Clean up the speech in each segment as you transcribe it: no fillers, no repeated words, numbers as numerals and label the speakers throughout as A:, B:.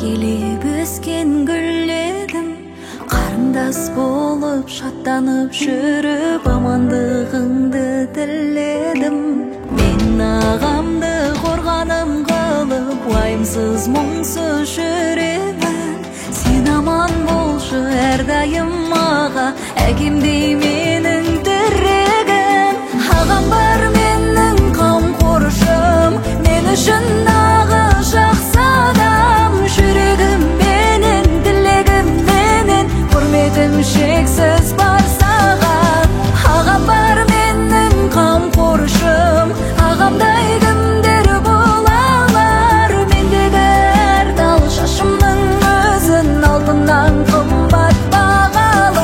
A: келіп өскен гүл едім, қарындас болып шаттанып жүріп амандығыңды тіледім. Мен ағамды қорғаным қылып уайымсыз мұңсыз жүремін. Сен аман болшы әрдайым аға, әкемдей менің тірегім. Ағам бар менің қамқоршым, мен үшін ағы жақсы адам. Жүрегім менен, тілегім менен, құрметім шексіз бар саған. Ағам бар менің қамқоршым, ағамдай кімдер бола алар. Мендегі әр тал шашымның өзін алтыннан қымбат бағалы.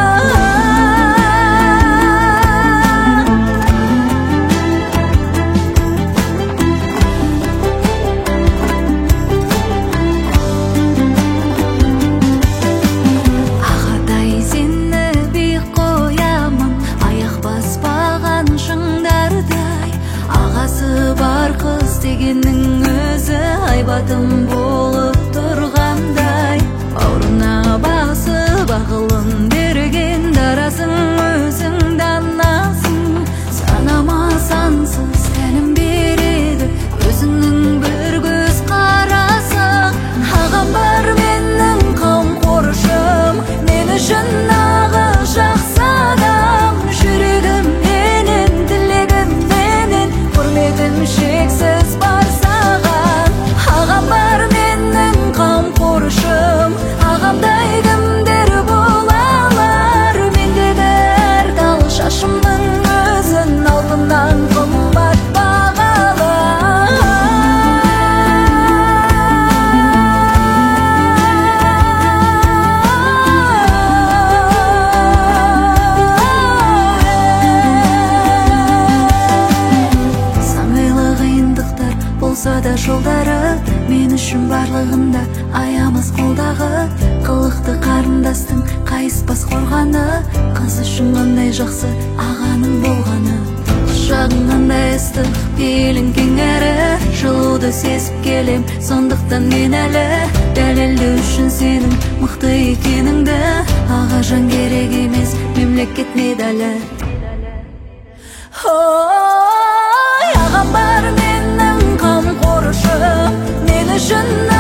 A: Ағатай сені биік қоямын, аяқ баспаған шыңдардай. Ағасы бар қыз дегеннің өзі айбатым болып тұрғандай. Бауырына басып ақылын берген дарасың, өзің данасың. Санама сансыз сәлем береді өзіңнің бір көз қарасы. Ағам бар менің қамқоршым, мен үшін ағы жақсы адам. Жүрегім менен, тілегім менен, құрметім шексіз бар саған. Ағам бар менің қамқоршым, ағамдай кімдер бола алар. Мендегі әр тал шашымның өзін алтыннан қымбат бағалы. Сан қилы қиындықтар болса да жолдары, мен үшін барлығында аямас қолдағы. Қылықты қарындастың қайыспас қорғаны, қыз үшін қандай жақсы ағаның болғаны. Құшағың қандай ыстық, пейілің кең әрі, жылуды сезіп келем, сондықтан мен әлі дәлелдеу үшін сенің мықты екеніңді. Аға жан керек емес, мемлекет медалі. Ағам бар менің қамқоршым, мен үшін